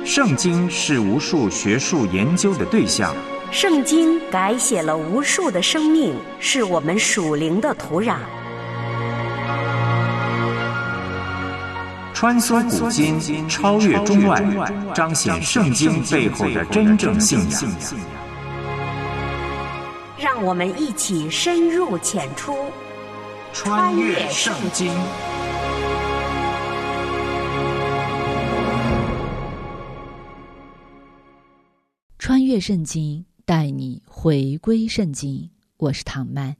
圣经是无数学术研究的对象， 圣经改写了无数的生命，是我们属灵的土壤。 穿梭古今，超越中外，彰显圣经背后的真正信仰。 让我们一起深入浅出， 穿越圣经。 穿越圣经，带你回归圣经。我是唐曼。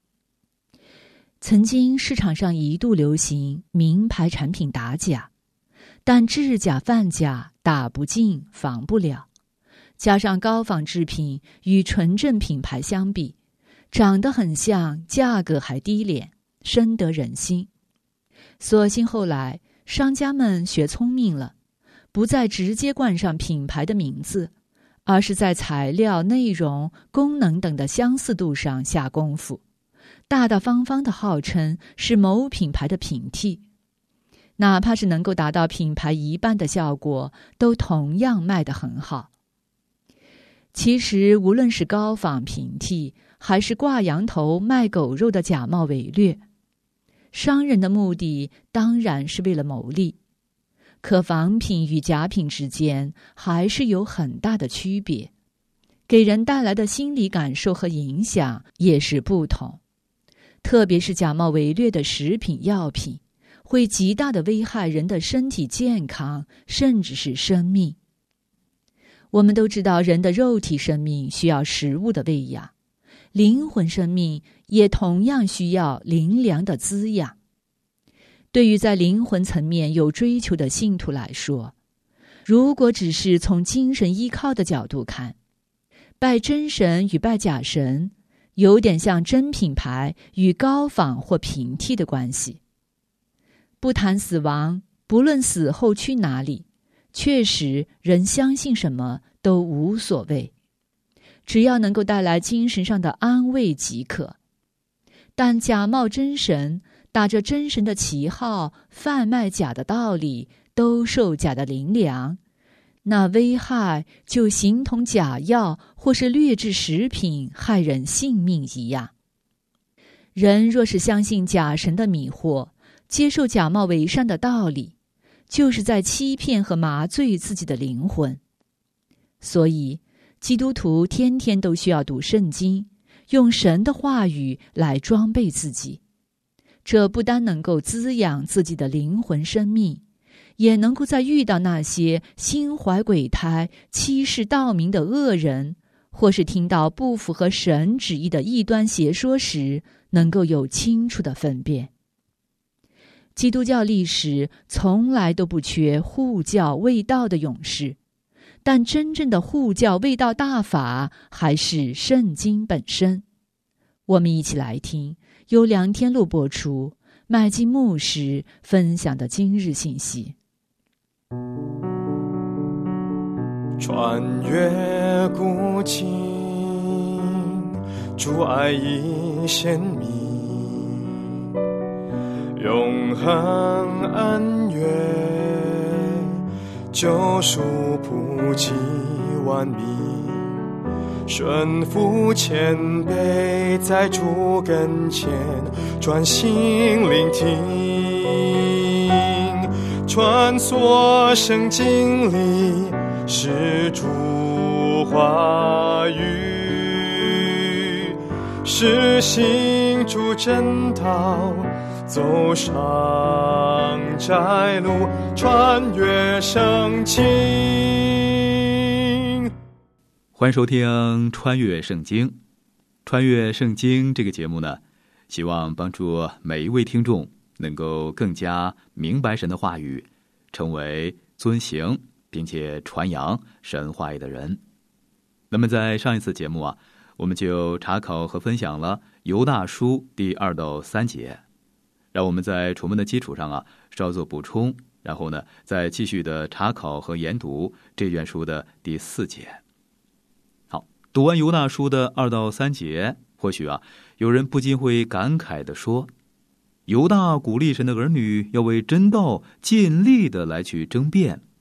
曾经市场上一度流行名牌产品打假，但制假贩假打不进防不了，加上高仿制品与纯正品牌相比，长得很像，价格还低廉，深得人心。所幸后来商家们学聪明了，不再直接冠上品牌的名字，而是在材料、内容、功能等的相似度上下功夫，大大方方地号称是某品牌的平替，哪怕是能够达到品牌一半的效果，都同样卖得很好。其实无论是高仿平替，还是挂羊头卖狗肉的假冒伪劣，商人的目的当然是为了牟利，可仿品与假品之间还是有很大的区别，给人带来的心理感受和影响也是不同。特别是假冒伪劣的食品药品，会极大地危害人的身体健康，甚至是生命。我们都知道，人的肉体生命需要食物的喂养，灵魂生命也同样需要灵粮的滋养。对于在灵魂层面有追求的信徒来说，如果只是从精神依靠的角度看，拜真神与拜假神有点像真品牌与高仿或平替的关系。不谈死亡，不论死后去哪里，确实人相信什么都无所谓，只要能够带来精神上的安慰即可。但假冒真神，打着真神的旗号贩卖假的道理，兜售假的灵粮，那危害就形同假药或是劣质食品害人性命一样。人若是相信假神的迷惑，接受假冒伪善的道理，就是在欺骗和麻醉自己的灵魂。所以基督徒天天都需要读圣经，用神的话语来装备自己，这不单能够滋养自己的灵魂生命，也能够在遇到那些心怀鬼胎、欺世盗名的恶人，或是听到不符合神旨意的异端邪说时，能够有清楚的分辨。基督教历史从来都不缺护教卫道的勇士，但真正的护教卫道大法还是圣经本身。我们一起来听由梁天禄播出，麦基牧师分享的今日信息。 穿越古今，主爱已显明，永恒恩怨，救赎普及万民，顺服谦卑，在主跟前专心聆听，穿梭圣经里是主话语，是行主真道，走上窄路，穿越圣经。 欢迎收听《穿越圣经》。穿越圣经这个节目呢，希望帮助每一位听众能够更加明白神的话语，成为遵行并且传扬神话语的人。那么在上一次节目啊，我们就查考和分享了犹大书第2到3节，让我们在楚门的基础上啊稍作补充，然后呢再继续的查考和研读这卷书的第4节。好，读完犹大书的2到3节，或许啊有人不禁会感慨地说，犹大鼓励神的儿女要为真道尽力的来去争辩，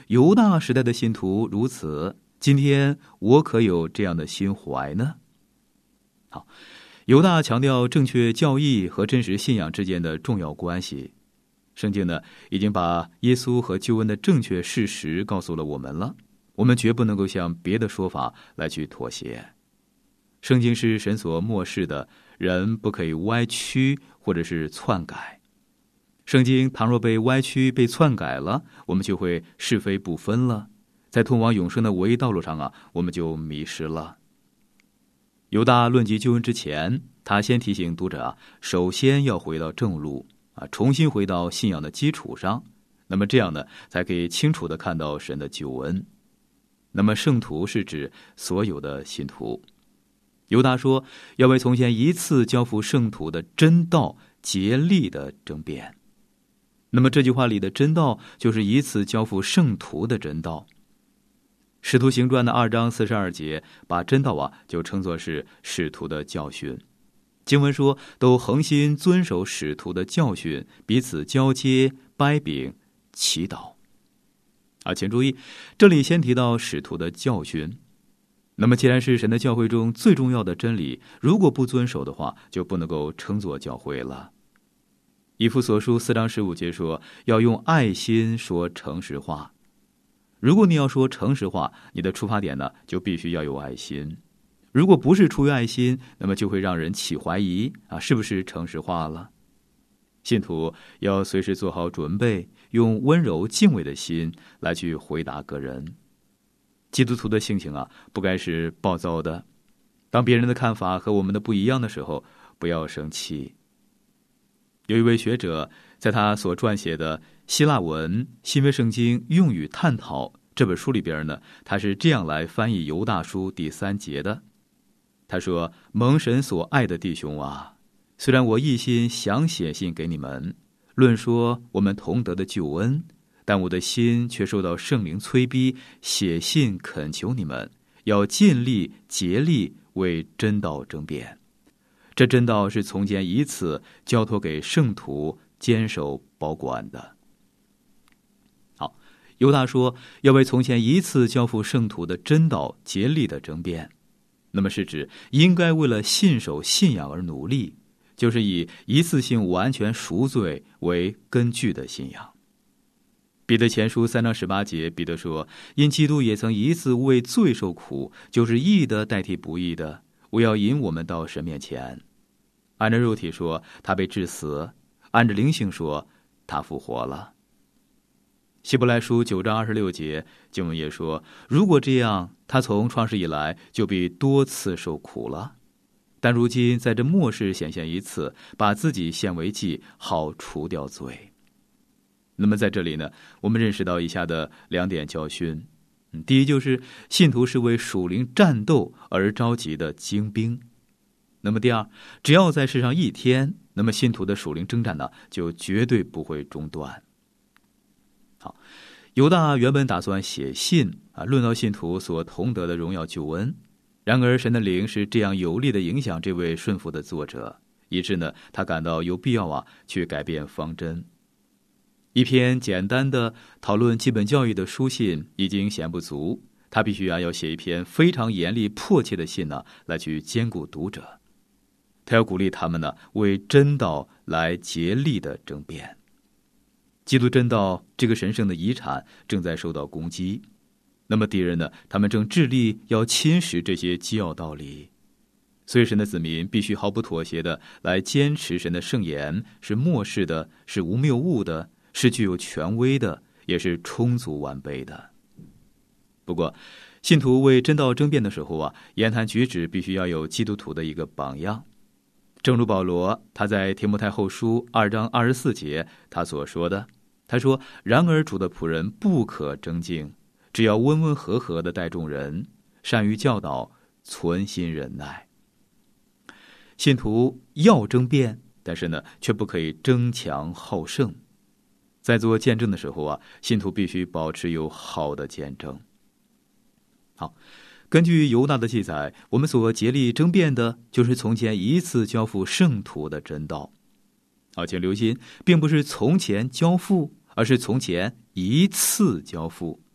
犹大时代的信徒如此，今天我可有这样的心怀呢？好，犹大强调正确教义和真实信仰之间的重要关系。圣经呢，已经把耶稣和救恩的正确事实告诉了我们了，我们绝不能够向别的说法来去妥协。圣经是神所默示的，人不可以歪曲或者是篡改。圣经倘若被歪曲被篡改了，我们就会是非不分了，在通往永生的唯一道路上我们就迷失了。犹大论及救恩之前，他先提醒读者首先要回到正路重新回到信仰的基础上，那么这样呢，才可以清楚地看到神的救恩。那么圣徒是指所有的信徒。犹大说要为从前一次交付圣徒的真道竭力的争辩。那么这句话里的真道就是一次交付圣徒的真道。使徒行传的2章42节把真道就称作是使徒的教训。经文说都恒心遵守使徒的教训，彼此交接掰饼祈祷请注意，这里先提到使徒的教训。那么既然是神的教会中最重要的真理，如果不遵守的话，就不能够称作教会了。以弗所书4章15节说要用爱心说诚实话。如果你要说诚实话，你的出发点呢，就必须要有爱心。如果不是出于爱心，那么就会让人起怀疑是不是诚实话了。信徒要随时做好准备，用温柔敬畏的心来去回答个人。基督徒的性情不该是暴躁的。当别人的看法和我们的不一样的时候，不要生气。有一位学者在他所撰写的希腊文新约圣经用语探讨这本书里边呢，他是这样来翻译犹大书第3节的。他说，蒙神所爱的弟兄虽然我一心想写信给你们，论说我们同得的救恩，但我的心却受到圣灵催逼，写信恳求你们，要尽力竭力为真道争辩。这真道是从前一次交托给圣徒坚守保管的。好，犹大说要为从前一次交付圣徒的真道竭力的争辩，那么是指应该为了信守信仰而努力，就是以一次性完全赎罪为根据的信仰。彼得前书3章18节，彼得说，因基督也曾一次为罪受苦，就是义的代替不义的，我要引我们到神面前。按照肉体说他被治死，按照灵性说他复活了。希伯来书9章26节经文也说，如果这样，他从创世以来就必多次受苦了，但如今在这末世显现一次，把自己献为祭，好除掉罪。那么在这里呢，我们认识到以下的2点教训。第一，就是信徒是为属灵战斗而召集的精兵。那么第二，只要在世上一天，那么信徒的属灵征战呢，就绝对不会中断。好，犹大原本打算写信论到信徒所同得的荣耀救恩，然而神的灵是这样有力的影响这位顺服的作者，以致呢，他感到有必要去改变方针。一篇简单的讨论基本教育的书信已经嫌不足，他必须要写一篇非常严厉迫切的信来去兼顾读者。他要鼓励他们为真道来竭力的争辩。基督真道这个神圣的遗产正在受到攻击，那么敌人呢，他们正致力要侵蚀这些基要道理。所以神的子民必须毫不妥协的来坚持神的圣言，是默示的，是无谬误的，是具有权威的，也是充足完备的。不过信徒为真道争辩的时候言谈举止必须要有基督徒的一个榜样。正如保罗他在提摩太后书2章24节他所说的，他说，然而主的仆人不可争竞，只要温温和和的待众人，善于教导，存心忍耐。信徒要争辩，但是呢，却不可以争强好胜。在做见证的时候信徒必须保持有好的见证。好，根据犹大的记载，我们所竭力争辩的就是从前一次交付圣徒的真道。请留心，并不是从前交付，而是从前一次交付，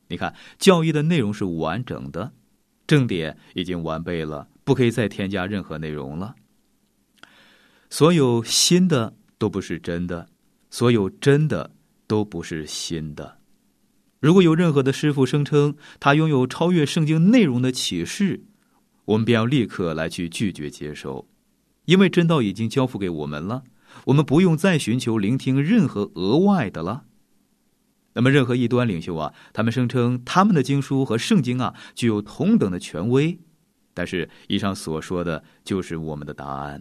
你看，教义的内容是完整的，正典已经完备了，不可以再添加任何内容了。所有新的都不是真的，所有真的都不是新的。如果有任何的师父声称他拥有超越圣经内容的启示，我们便要立刻来去拒绝接受，因为真道已经交付给我们了，我们不用再寻求聆听任何额外的了。那么任何异端领袖啊，他们声称他们的经书和圣经啊具有同等的权威，但是以上所说的就是我们的答案。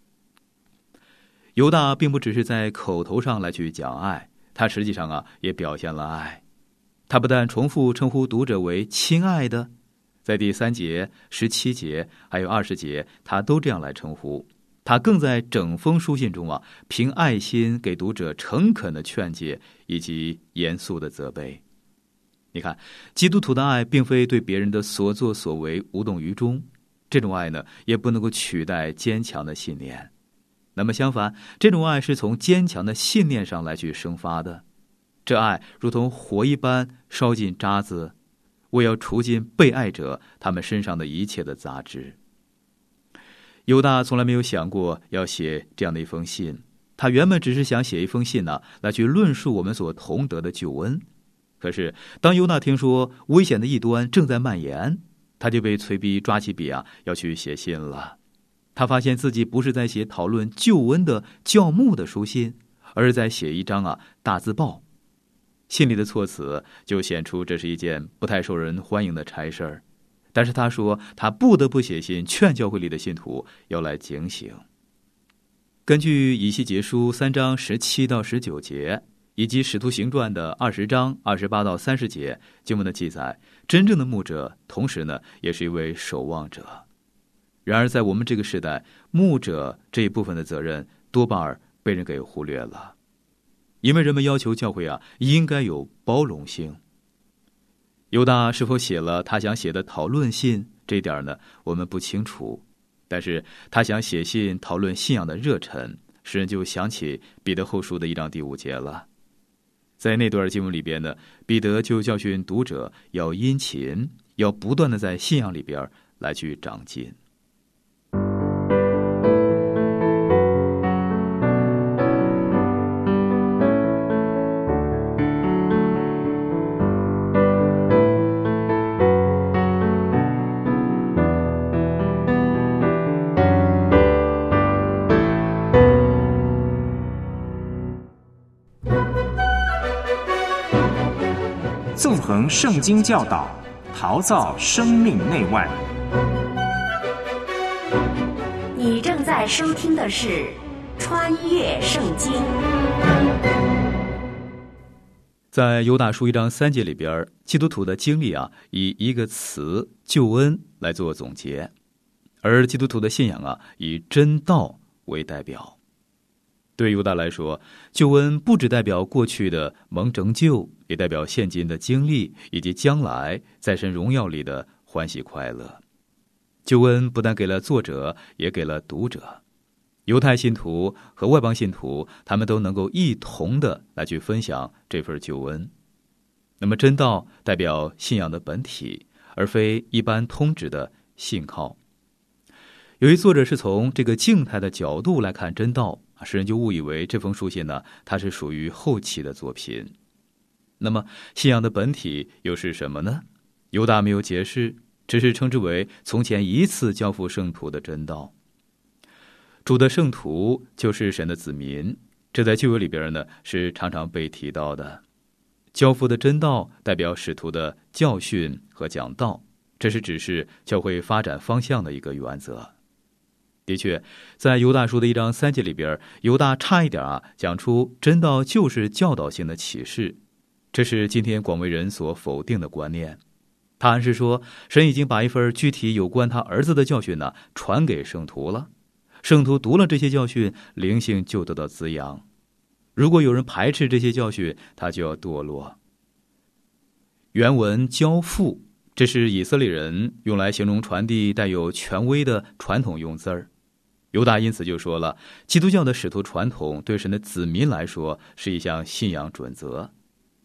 犹大并不只是在口头上来去讲爱，他实际上啊也表现了爱。他不但重复称呼读者为亲爱的，在第3节、17节还有20节他都这样来称呼。他更在整封书信中啊，凭爱心给读者诚恳的劝诫以及严肃的责备。你看，基督徒的爱并非对别人的所作所为无动于衷，这种爱呢也不能够取代坚强的信念。那么相反，这种爱是从坚强的信念上来去生发的。这爱如同火一般烧尽渣子，为要除尽被爱者他们身上的一切的杂质。犹大从来没有想过要写这样的一封信，他原本只是想写一封信呢，来去论述我们所同得的救恩。可是当犹大听说危险的异端正在蔓延，他就被催逼抓起笔啊，要去写信了。他发现自己不是在写讨论救恩的教牧的书信，而是在写一张大字报。信里的措辞就显出这是一件不太受人欢迎的差事儿。但是他说他不得不写信劝教会里的信徒要来警醒。根据以西结书3章17到19节以及使徒行传的20章28到30节经文的记载，真正的牧者同时呢也是一位守望者。然而在我们这个时代，牧者这一部分的责任多半儿被人给忽略了，因为人们要求教会应该有包容性。犹大是否写了他想写的讨论信，这点呢我们不清楚，但是他想写信讨论信仰的热忱，使人就想起彼得后书的1章第5节了。在那段经文里边呢，彼得就教训读者要殷勤，要不断的在信仰里边来去长进。 纵横圣经教导，陶造生命内外。 你正在收听的是《穿越圣经》。 在犹大书1章3节里边，基督徒的经历以一个词救恩来做总结，而基督徒的信仰以真道为代表。对犹大来说，救恩不只代表过去的蒙拯救，也代表现今的经历以及将来在神荣耀里的欢喜快乐。救恩不但给了作者，也给了读者。犹太信徒和外邦信徒，他们都能够一同的来去分享这份救恩。那么真道代表信仰的本体，而非一般通指的信靠。由于作者是从这个静态的角度来看真道，使人就误以为这封书信呢，它是属于后期的作品。那么信仰的本体又是什么呢？犹大没有解释，只是称之为从前一次交付圣徒的真道。主的圣徒就是神的子民，这在旧约里边呢是常常被提到的。交付的真道代表使徒的教训和讲道，这是指示教会发展方向的一个原则。的确，在犹大书的1章3节里边，犹大差一点讲出真道就是教导性的启示，这是今天广为人所否定的观念。他暗示说，神已经把一份具体有关他儿子的教训传给圣徒了，圣徒读了这些教训，灵性就得到滋养。如果有人排斥这些教训，他就要堕落。原文交付，这是以色列人用来形容传递带有权威的传统用字儿。犹大因此就说了，基督教的使徒传统对神的子民来说是一项信仰准则。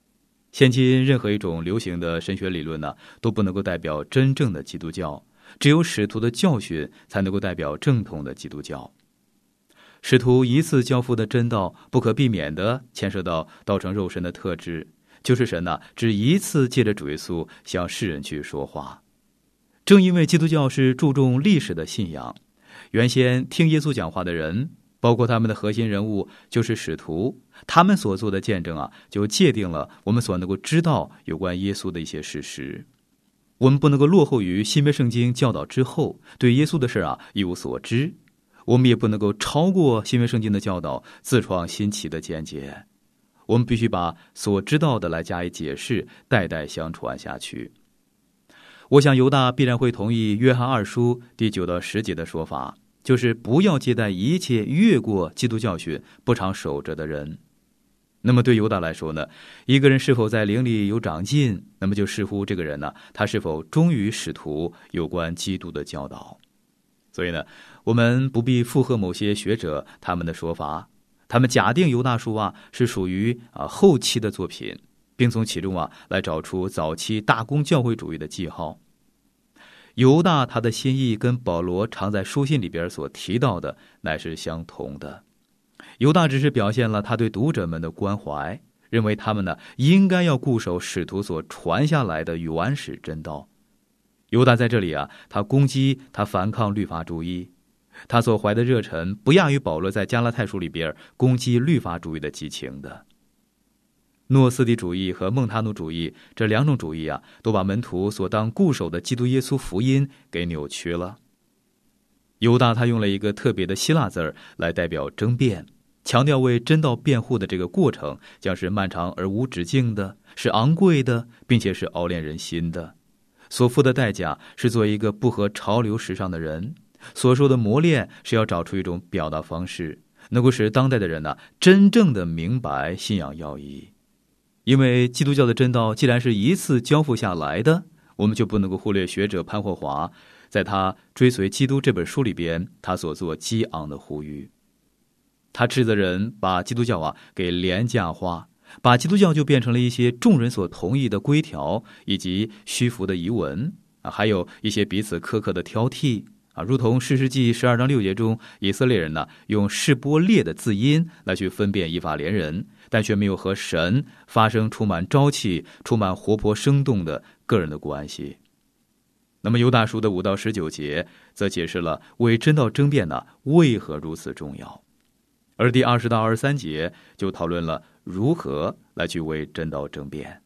现今任何一种流行的神学理论呢，都不能够代表真正的基督教，只有使徒的教训才能够代表正统的基督教。使徒一次交付的真道，不可避免地牵涉到道成肉身的特质，就是神只一次借着主耶稣向世人去说话。正因为基督教是注重历史的信仰，原先听耶稣讲话的人，包括他们的核心人物就是使徒，他们所做的见证就界定了我们所能够知道有关耶稣的一些事实。我们不能够落后于新约圣经教导之后，对耶稣的事一无所知。我们也不能够超过新约圣经的教导，自创新奇的见解。我们必须把所知道的来加以解释，代代相传下去。我想犹大必然会同意约翰2书第9到10节的说法，就是不要接待一切越过基督教训不常守着的人。那么对犹大来说呢，一个人是否在灵里有长进，那么就视乎这个人他是否忠于使徒有关基督的教导。所以呢，我们不必附和某些学者他们的说法，他们假定犹大书是属于后期的作品，并从其中来找出早期大公教会主义的记号。犹大他的心意跟保罗常在书信里边所提到的乃是相同的。犹大只是表现了他对读者们的关怀，认为他们应该要固守使徒所传下来的原始真道。犹大在这里他攻击，他反抗律法主义，他所怀的热忱不亚于保罗在加拉太书里边攻击律法主义的激情的。诺斯底主义和孟他努主义这两种主义都把门徒所当固守的基督耶稣福音给扭曲了。犹大他用了一个特别的希腊字来代表争辩，强调为真道辩护的这个过程将是漫长而无止境的，是昂贵的，并且是熬炼人心的。所付的代价是做一个不合潮流时尚的人，所受的磨练是要找出一种表达方式，能够使当代的人真正的明白信仰要义。因为基督教的真道既然是一次交付下来的，我们就不能够忽略学者潘霍华在他《追随基督》这本书里边他所做激昂的呼吁。他斥责人把基督教给廉价化，把基督教就变成了一些众人所同意的规条以及虚浮的遗文还有一些彼此苛刻的挑剔如同士师记12章6节中，以色列人用示波列的字音来去分辨以法莲人，但却没有和神发生充满朝气、充满活泼生动的个人的关系。那么犹大书的5到19节则解释了为真道争辩为何如此重要，而第20到23节就讨论了如何来去为真道争辩。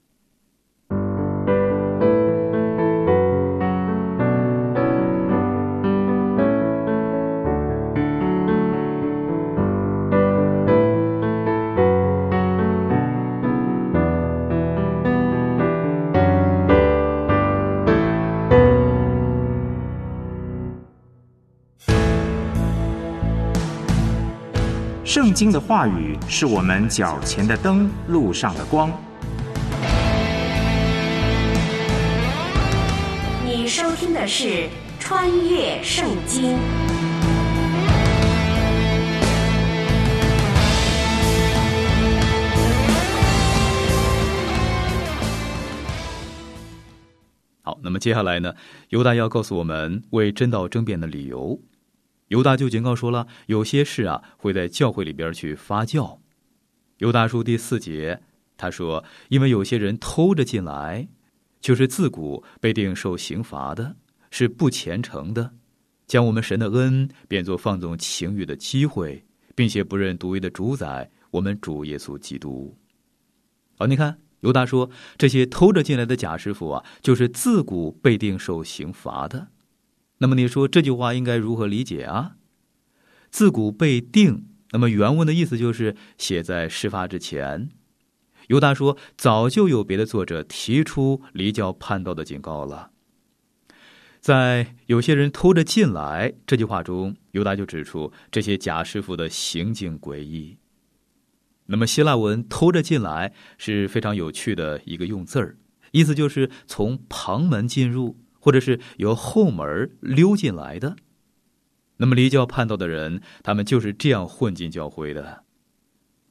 圣经的话语是我们脚前的灯，路上的光。 你收听的是《穿越圣经》。 好，那么接下来呢，犹大要告诉我们为真道争辩的理由。犹大就警告说了，有些事会在教会里边去发酵。犹大书第4节他说，因为有些人偷着进来，就是自古被定受刑罚的，是不虔诚的，将我们神的恩变作放纵情欲的机会，并且不认独一的主宰我们主耶稣基督。你看犹大说这些偷着进来的假师傅就是自古被定受刑罚的。那么你说这句话应该如何理解自古被定，那么原文的意思就是写在事发之前。犹大说早就有别的作者提出离教叛道的警告了。在有些人偷着进来这句话中，犹大就指出这些假师傅的行径诡异。那么希腊文偷着进来是非常有趣的一个用字儿，意思就是从旁门进入，或者是由后门溜进来的。那么离教叛道的人，他们就是这样混进教会的。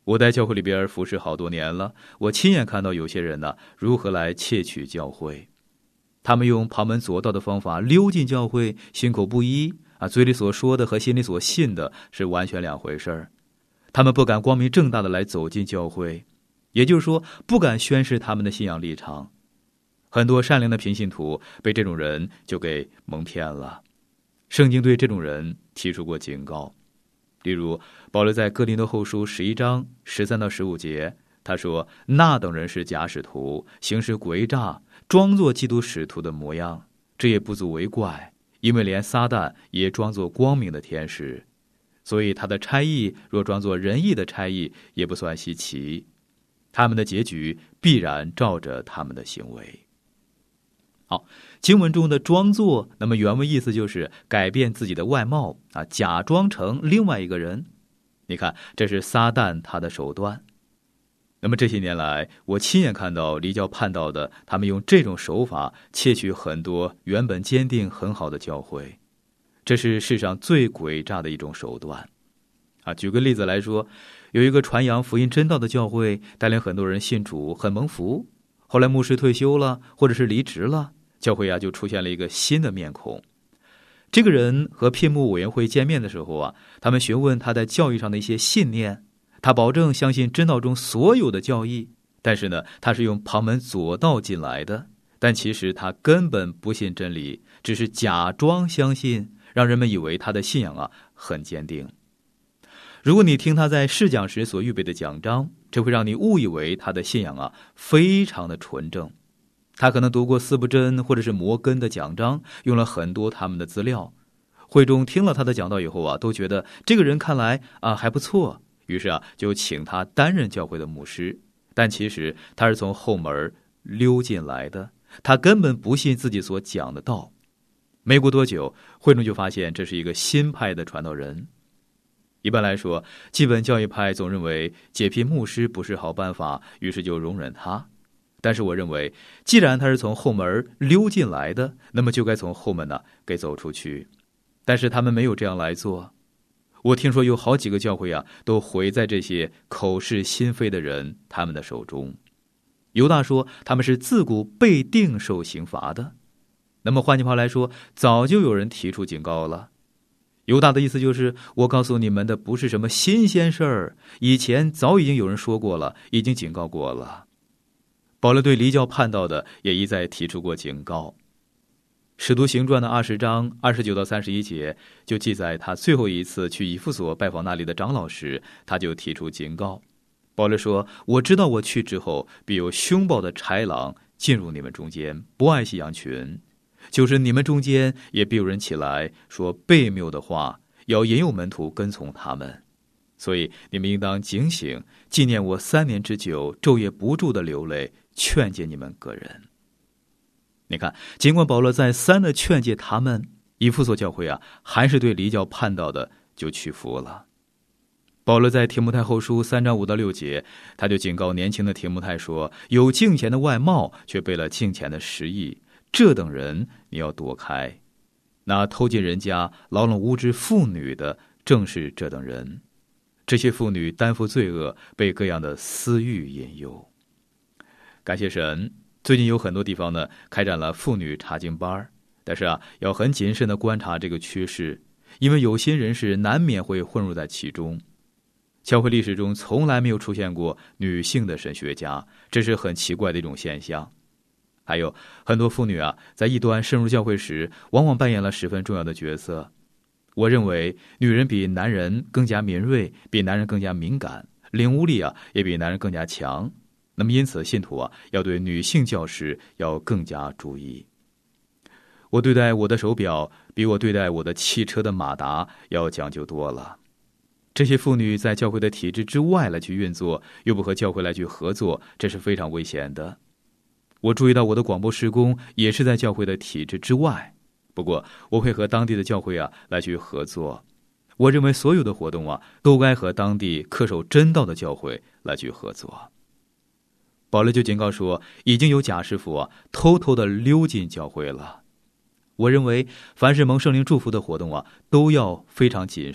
我在教会里边服侍好多年了，我亲眼看到有些人呢，如何来窃取教会。他们用旁门左道的方法溜进教会，心口不一嘴里所说的和心里所信的是完全两回事儿。他们不敢光明正大的来走进教会，也就是说不敢宣示他们的信仰立场。很多善良的平信徒被这种人就给蒙骗了。圣经对这种人提出过警告，例如保罗在哥林多后书11章13到15节，他说，那等人是假使徒，行事诡诈，装作基督使徒的模样，这也不足为怪，因为连撒旦也装作光明的天使，所以他的差役若装作仁义的差役，也不算稀奇。他们的结局必然照着他们的行为。好，经文中的装作，那么原文意思就是改变自己的外貌假装成另外一个人。你看，这是撒旦他的手段。那么这些年来，我亲眼看到离教叛道的，他们用这种手法窃取很多原本坚定很好的教会，这是世上最诡诈的一种手段举个例子来说，有一个传扬福音真道的教会，带领很多人信主，很蒙福。后来牧师退休了，或者是离职了，教会就出现了一个新的面孔。这个人和聘牧委员会见面的时候他们询问他在教义上的一些信念，他保证相信真道中所有的教义，但是呢，他是用旁门左道进来的，但其实他根本不信真理，只是假装相信，让人们以为他的信仰很坚定。如果你听他在试讲时所预备的讲章，这会让你误以为他的信仰非常的纯正。他可能读过斯布真或者是摩根的讲章，用了很多他们的资料。会众听了他的讲道以后都觉得这个人看来还不错，于是就请他担任教会的牧师。但其实他是从后门溜进来的，他根本不信自己所讲的道。没过多久，会众就发现这是一个新派的传道人。一般来说，基本教义派总认为解聘牧师不是好办法，于是就容忍他。但是我认为，既然他是从后门溜进来的，那么就该从后门给走出去。但是他们没有这样来做。我听说有好几个教会都毁在这些口是心非的人他们的手中。犹大说他们是自古被定受刑罚的。那么换句话来说，早就有人提出警告了。犹大的意思就是，我告诉你们的不是什么新鲜事儿，以前早已经有人说过了，已经警告过了。保罗对离教叛道的也一再提出过警告。使徒行传的20章29到31节就记载他最后一次去以弗所拜访那里的长老时，他就提出警告。保罗说，我知道我去之后，必有凶暴的豺狼进入你们中间，不爱惜羊群，就是你们中间也必有人起来说悖谬的话，要引诱门徒跟从他们。所以你们应当警醒，纪念我3年之久，昼夜不住的流泪，劝诫你们个人。你看，尽管保罗再三的劝诫他们，以弗所教会还是对离教叛道的就屈服了。保罗在提摩太后书3章5到6节，他就警告年轻的提摩太说，有敬虔的外貌，却背了敬虔的实意，这等人你要躲开。那偷进人家劳弄无知妇女的，正是这等人。这些妇女担负罪恶，被各样的私欲引诱。感谢神，最近有很多地方呢开展了妇女查经班，但是要很谨慎的观察这个趋势，因为有心人士难免会混入在其中。教会历史中从来没有出现过女性的神学家，这是很奇怪的一种现象。还有很多妇女在异端深入教会时，往往扮演了十分重要的角色。我认为女人比男人更加敏锐，比男人更加敏感，领悟力也比男人更加强。那么因此信徒要对女性教师要更加注意。我对待我的手表比我对待我的汽车的马达要讲究多了。这些妇女在教会的体制之外来去运作，又不和教会来去合作，这是非常危险的。我注意到我的广播事工也是在教会的体制之外，不过我会和当地的教会来去合作。我认为所有的活动都该和当地恪守真道的教会来去合作。保罗就警告说，已经有假师傅偷偷的溜进教会了。我认为凡是蒙圣灵祝福的活动都要非常谨慎，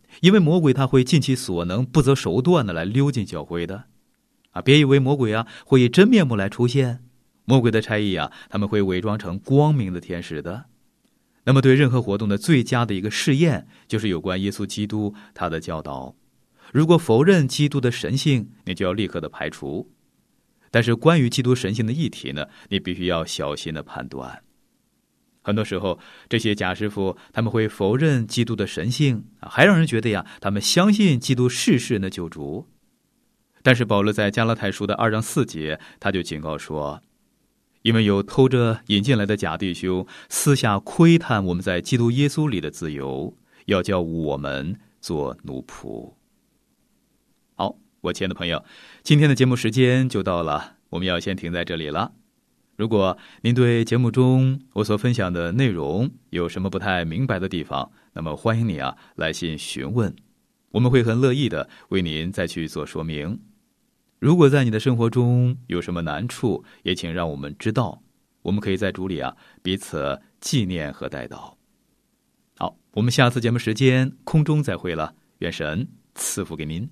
因为魔鬼他会尽其所能、不择手段的来溜进教会的。别以为魔鬼会以真面目来出现，魔鬼的差役他们会伪装成光明的天使的。那么对任何活动的最佳的一个试验，就是有关耶稣基督他的教导。如果否认基督的神性，你就要立刻的排除。但是关于基督神性的议题呢，你必须要小心的判断。很多时候这些假师傅他们会否认基督的神性，还让人觉得他们相信基督是世人的救主。但是保罗在加拉太书的2章4节，他就警告说，因为有偷着引进来的假弟兄私下窥探我们在基督耶稣里的自由，要叫我们做奴仆。好，我亲爱的朋友，今天的节目时间就到了，我们要先停在这里了。如果您对节目中我所分享的内容有什么不太明白的地方，那么欢迎你来信询问，我们会很乐意的为您再去做说明。如果在你的生活中有什么难处，也请让我们知道，我们可以在主里彼此纪念和代祷。好，我们下次节目时间空中再会了，愿神赐福给您。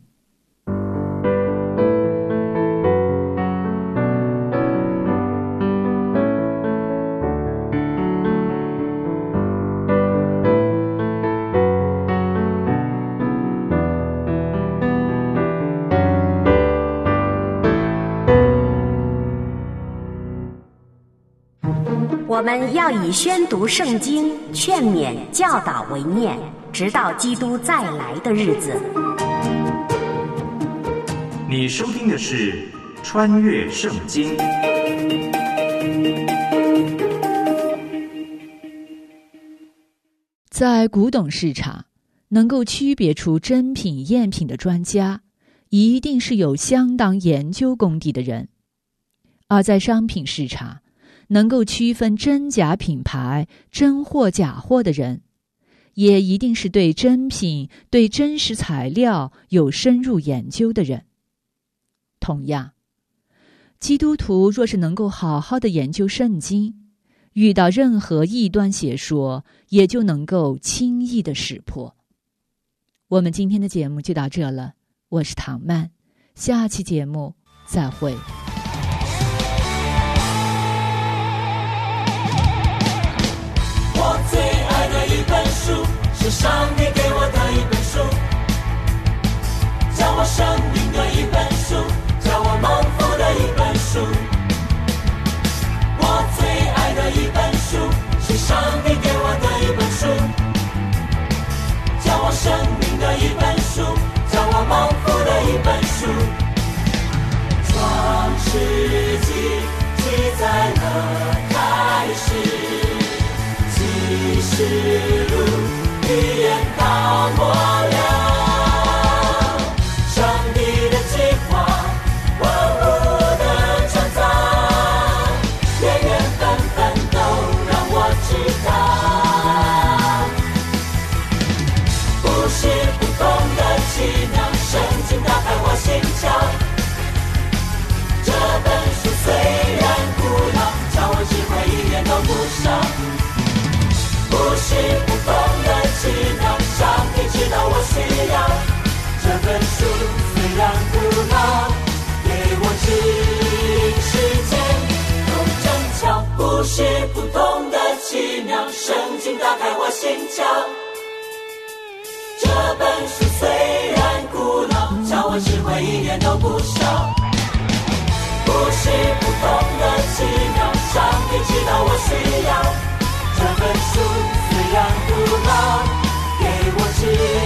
我们要以宣读圣经、劝勉、教导为念，直到基督再来的日子。 你收听的是《穿越圣经》。 在古董市场，能够区别出真品赝品的专家，一定是有相当研究功底的人；而在商品市场，能够区分真假品牌、真货假货的人，也一定是对真品、对真实材料有深入研究的人。同样，基督徒若是能够好好的研究圣经，遇到任何异端邪说，也就能够轻易的识破。我们今天的节目就到这了，我是唐曼，下期节目再会。 我最爱的一本书，是上帝给我的一本书，教我生命的一本书，教我蒙福的一本书。我最爱的一本书，是上帝给我的一本书，教我生命的一本书，教我蒙福的一本书。创世纪记载了开始，启示录预言到末了，上帝的计划，万物的创造，缘缘分分都让我知道，不是不同的奇妙，圣经打开我心窍。这本书虽然古老，教我智慧一点都不少。不是不同的奇妙，上帝知道我需要。这本书虽然古老，给我指引世界有正巧。不是不同的奇妙，圣经打开我心窍。这本书虽然古老，教我智慧一点都不少。不是不同的奇妙，上帝知道我需要。这本书虽然古老，给我指引